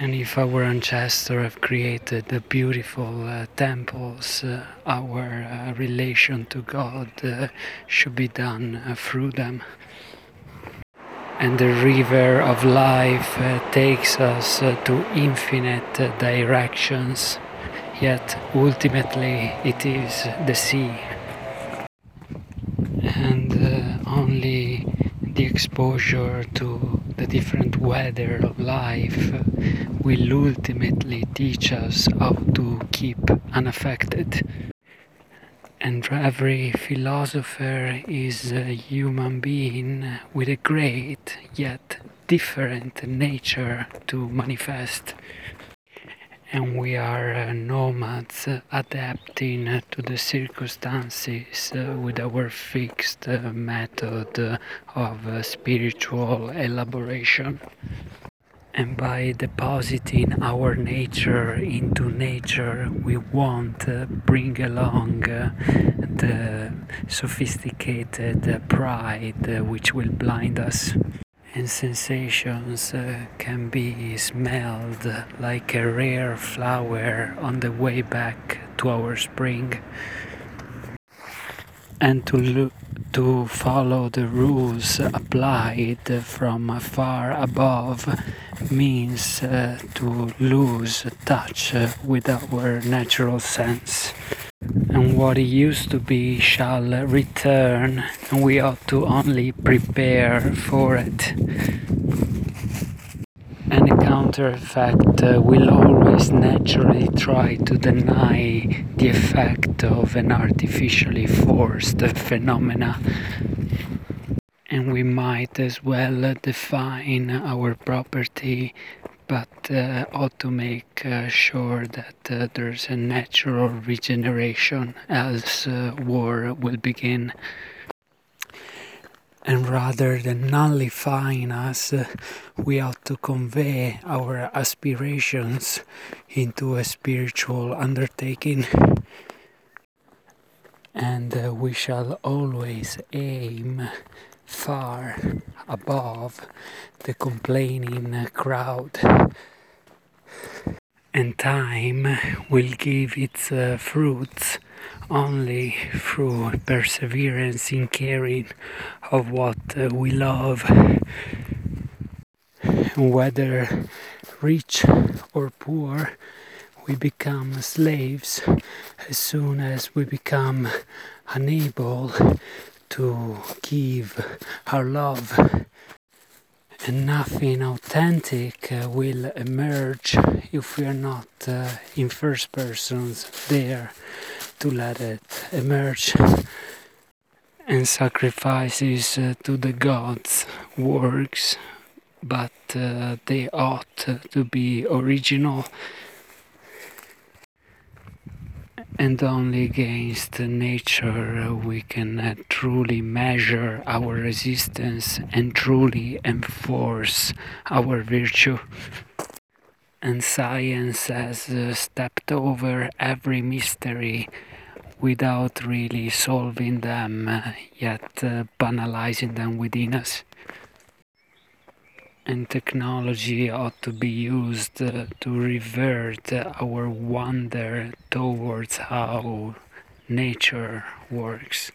And if our ancestors have created the beautiful temples, our relation to God should be done through them. And the river of life takes us to infinite directions, yet ultimately it is the sea. And only the exposure to the different weather of life will ultimately teach us how to keep unaffected. And every philosopher is a human being with a great yet different nature to manifest. And we are nomads adapting to the circumstances with our fixed method of spiritual elaboration. And by depositing our nature into nature, we won't bring along the sophisticated pride which will blind us. And sensations can be smelled like a rare flower on the way back to our spring. And to follow the rules applied from far above means to lose touch with our natural sense. And what used to be shall return, and we ought to only prepare for it. And a counter effect will always naturally try to deny the effect of an artificially forced phenomena. And we might as well define our property, but ought to make sure that there's a natural regeneration, else war will begin. And rather than nullifying us, we ought to convey our aspirations into a spiritual undertaking. And we shall always aim far above the complaining crowd. And time will give its fruits only through perseverance in caring of what we love. Whether rich or poor, we become slaves as soon as we become unable to give our love. And nothing authentic will emerge if we are not in first persons there to let it emerge. And sacrifices to the gods works, but they ought to be original. And only against nature we can truly measure our resistance and truly enforce our virtue. And science has stepped over every mystery without really solving them, yet banalizing them within us. And technology ought to be used to revert our wonder towards how nature works.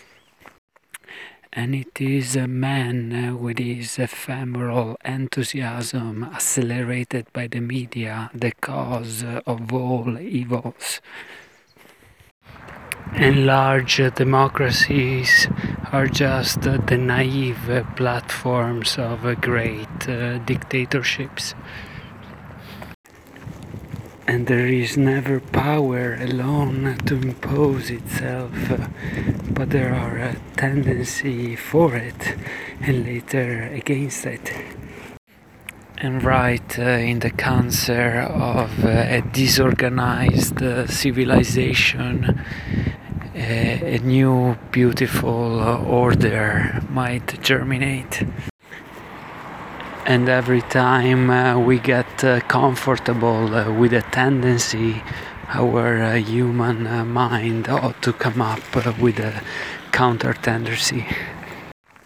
And it is a man with his ephemeral enthusiasm, accelerated by the media, the cause of all evils. And large democracies are just the naive platforms of great dictatorships. And there is never power alone to impose itself, but there are a tendency for it and later against it. And right in the cancer of a disorganized civilization, a new beautiful order might germinate. And every time we get comfortable with a tendency, our human mind ought to come up with a counter tendency.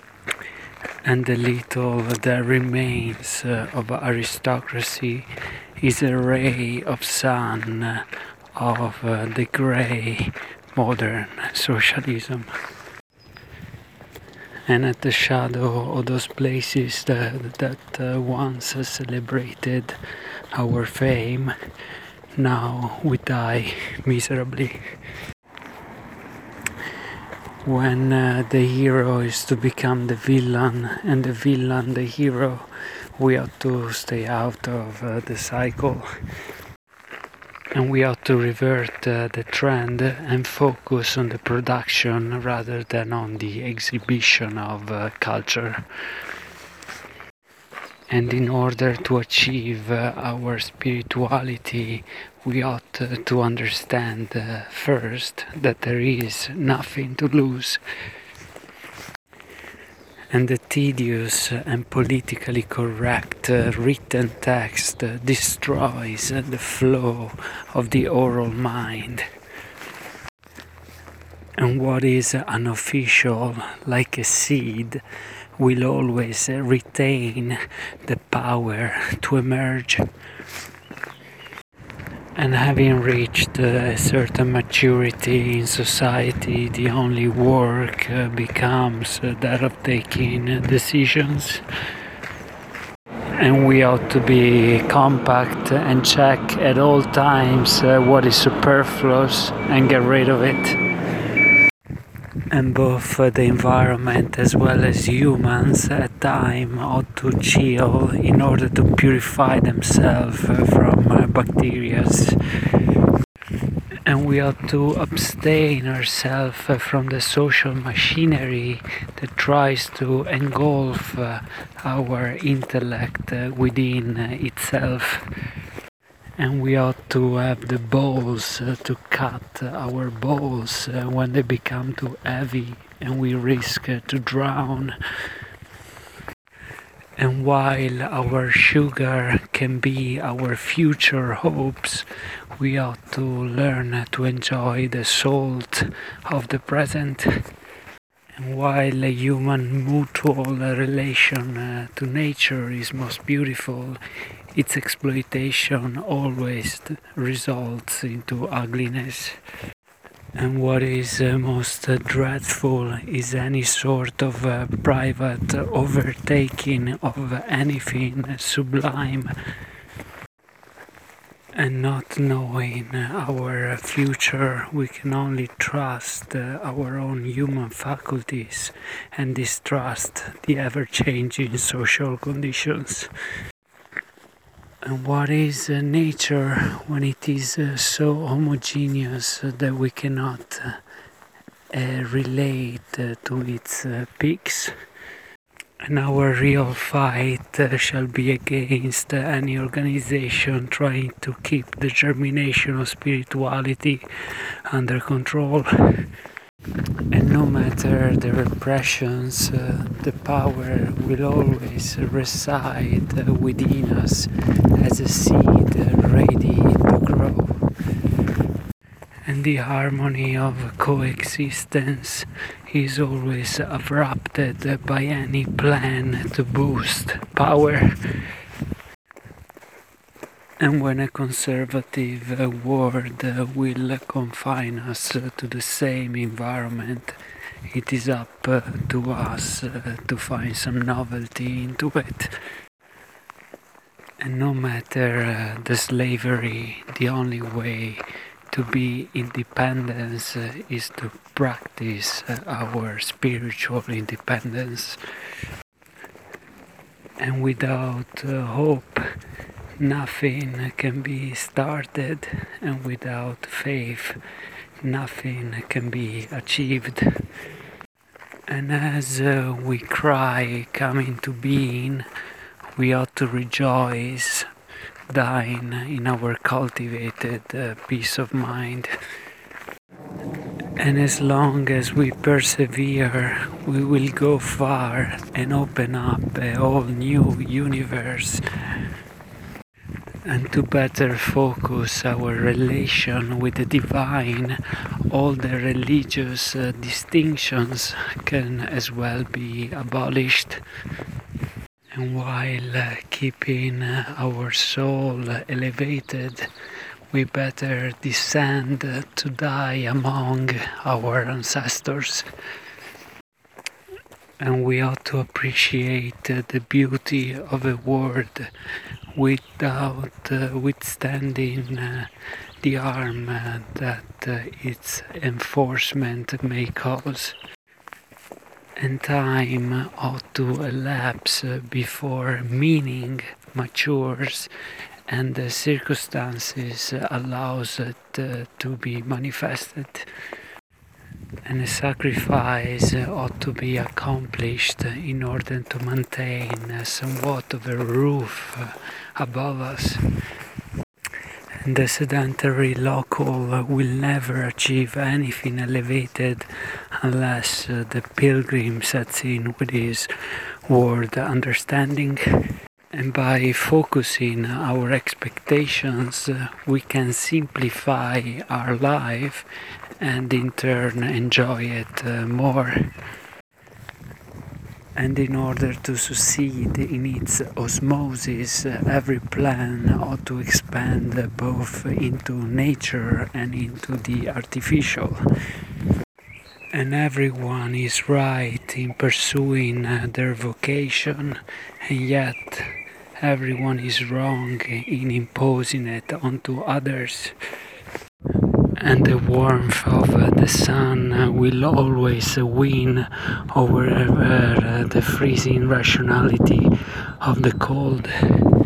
And the little that remains of aristocracy is a ray of sun of the grey modern socialism. And at the shadow of those places that once celebrated our fame, now we die miserably. When the hero is to become the villain and the villain the hero, we ought to stay out of the cycle. And we ought to revert the trend and focus on the production rather than on the exhibition of culture. And in order to achieve our spirituality, we ought to understand first that there is nothing to lose. And the tedious and politically correct written text destroys the flow of the oral mind. And what is unofficial, like a seed, will always retain the power to emerge. And having reached a certain maturity in society, the only work becomes that of taking decisions. And we ought to be compact and check at all times what is superfluous and get rid of it. And both the environment as well as humans at time ought to chill in order to purify themselves from bacteria. And we ought to abstain ourselves from the social machinery that tries to engulf our intellect within itself. And we ought to have the balls to cut our balls when they become too heavy and we risk to drown. And while our sugar can be our future hopes, we ought to learn to enjoy the salt of the present. And while a human mutual relation to nature is most beautiful, its exploitation always results into ugliness. And what is most dreadful is any sort of private overtaking of anything sublime. And not knowing our future, we can only trust our own human faculties and distrust the ever-changing social conditions. And what is nature when it is so homogeneous that we cannot relate to its peaks? And our real fight shall be against any organization trying to keep the germination of spirituality under control. And no matter the repressions, the power will always reside within us as a seed ready to grow. And the harmony of coexistence is always abrupted by any plan to boost power. And when a conservative world will confine us to the same environment, it is up to us to find some novelty into it. And no matter the slavery, the only way to be independent is to practice our spiritual independence. And without hope, nothing can be started, and without faith, nothing can be achieved. And as we cry come into being, we ought to rejoice, dying in our cultivated peace of mind. And as long as we persevere, we will go far and open up a whole new universe. And to better focus our relation with the divine, all the religious distinctions can as well be abolished. And while keeping our soul elevated, we better descend to die among our ancestors. And we ought to appreciate the beauty of a word without withstanding the harm that its enforcement may cause. And time ought to elapse before meaning matures and the circumstances allows it to be manifested. And a sacrifice ought to be accomplished in order to maintain somewhat of a roof above us. And the sedentary local will never achieve anything elevated unless the pilgrim sets in with his word understanding. And by focusing our expectations, we can simplify our life and in turn enjoy it more. And in order to succeed in its osmosis, every plan ought to expand both into nature and into the artificial. And everyone is right in pursuing their vocation, and yet everyone is wrong in imposing it onto others. And the warmth of the sun will always win over the freezing rationality of the cold.